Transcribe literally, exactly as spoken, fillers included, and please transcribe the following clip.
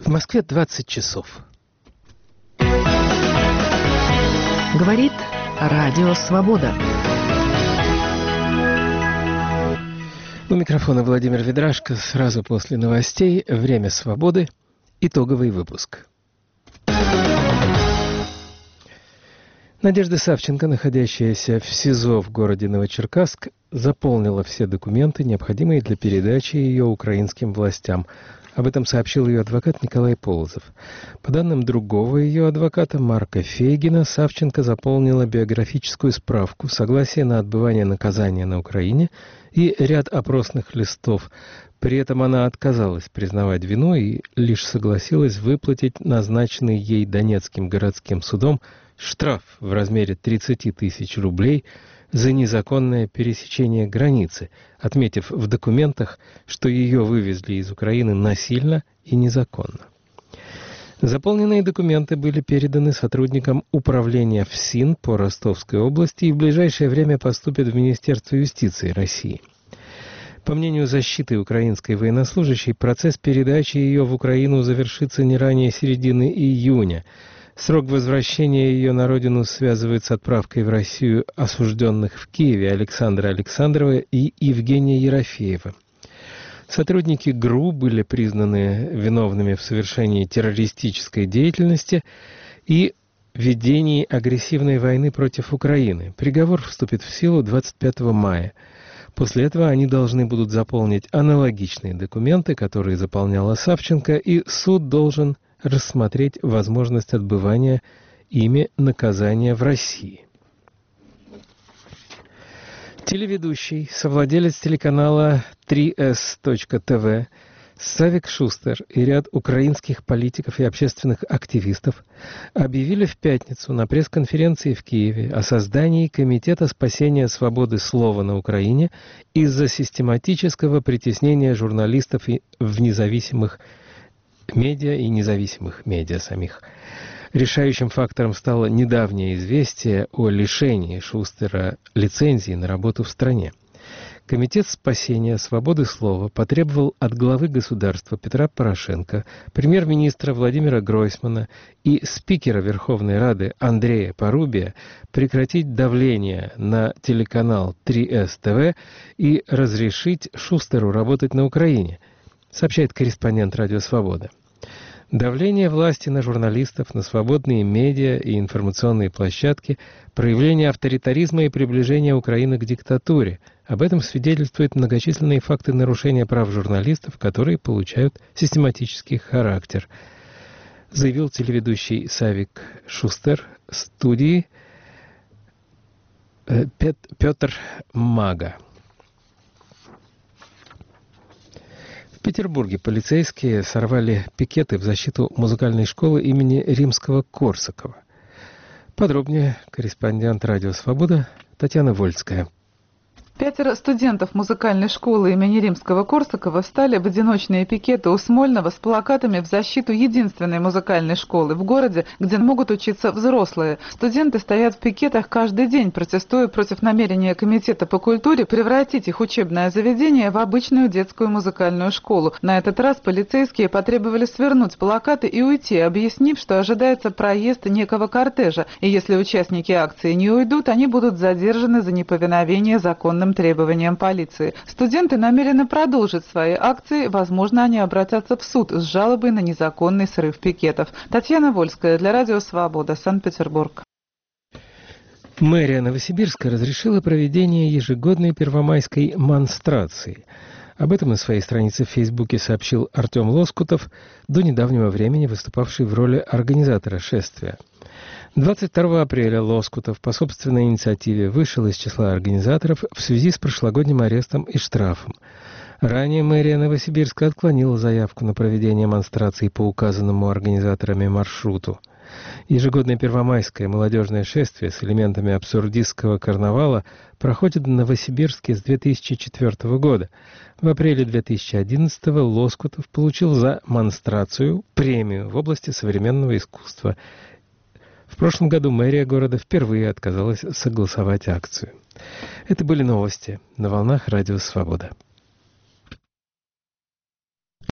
В Москве двадцать часов. Говорит Радио Свобода. У микрофона Владимир Ведрашко. Сразу после новостей «Время свободы». Итоговый выпуск. Надежда Савченко, находящаяся в СИЗО в городе Новочеркасск, заполнила все документы, необходимые для передачи ее украинским властям. Об этом сообщил ее адвокат Николай Полозов. По данным другого ее адвоката Марка Фейгина, Савченко заполнила биографическую справку, согласие на отбывание наказания на Украине и ряд опросных листов. При этом она отказалась признавать вину и лишь согласилась выплатить назначенный ей Донецким городским судом штраф в размере тридцать тысяч рублей за незаконное пересечение границы, отметив в документах, что ее вывезли из Украины насильно и незаконно. Заполненные документы были переданы сотрудникам управления ФСИН по Ростовской области и в ближайшее время поступят в Министерство юстиции России. По мнению защиты украинской военнослужащей, процесс передачи ее в Украину завершится не ранее середины июня. Срок возвращения ее на родину связывают с отправкой в Россию осужденных в Киеве Александра Александрова и Евгения Ерофеева. Сотрудники ГРУ были признаны виновными в совершении террористической деятельности и ведении агрессивной войны против Украины. Приговор вступит в силу двадцать пятого мая. После этого они должны будут заполнить аналогичные документы, которые заполняла Савченко, и суд должен рассмотреть возможность отбывания ими наказания в России. Телеведущий, совладелец телеканала три эс точка тэ вэ Савик Шустер и ряд украинских политиков и общественных активистов объявили в пятницу на пресс-конференции в Киеве о создании Комитета спасения свободы слова на Украине из-за систематического притеснения журналистов в независимых медиа и независимых медиа самих. Решающим фактором стало недавнее известие о лишении Шустера лицензии на работу в стране. Комитет спасения свободы слова потребовал от главы государства Петра Порошенко, премьер-министра Владимира Гройсмана и спикера Верховной Рады Андрея Порубия прекратить давление на телеканал три эс тэ вэ и разрешить Шустеру работать на Украине, сообщает корреспондент «Радио Свобода». Давление власти на журналистов, на свободные медиа и информационные площадки, проявление авторитаризма и приближение Украины к диктатуре. Об этом свидетельствуют многочисленные факты нарушения прав журналистов, которые получают систематический характер, заявил телеведущий Савик Шустер студии Петр Мага. В Петербурге полицейские сорвали пикеты в защиту музыкальной школы имени Римского-Корсакова. Подробнее корреспондент «Радио Свобода» Татьяна Вольская. Пятеро студентов музыкальной школы имени Римского-Корсакова встали в одиночные пикеты у Смольного с плакатами в защиту единственной музыкальной школы в городе, где могут учиться взрослые. Студенты стоят в пикетах каждый день, протестуя против намерения Комитета по культуре превратить их учебное заведение в обычную детскую музыкальную школу. На этот раз полицейские потребовали свернуть плакаты и уйти, объяснив, что ожидается проезд некого кортежа, и если участники акции не уйдут, они будут задержаны за неповиновение законным требованиям полиции. Студенты намерены продолжить свои акции, возможно, они обратятся в суд с жалобой на незаконный срыв пикетов. Татьяна Вольская для Радио Свобода, Санкт-Петербург. Мэрия Новосибирска разрешила проведение ежегодной первомайской монстрации. Об этом на своей странице в Фейсбуке сообщил Артем Лоскутов, до недавнего времени выступавший в роли организатора шествия. двадцать второго апреля Лоскутов по собственной инициативе вышел из числа организаторов в связи с прошлогодним арестом и штрафом. Ранее мэрия Новосибирска отклонила заявку на проведение монстраций по указанному организаторами маршруту. Ежегодное первомайское молодежное шествие с элементами абсурдистского карнавала проходит в Новосибирске с две тысячи четвёртого года. В апреле две тысячи одиннадцатого Лоскутов получил за монстрацию премию в области современного искусства. В прошлом году мэрия города впервые отказалась согласовать акцию. Это были новости на волнах Радио Свобода.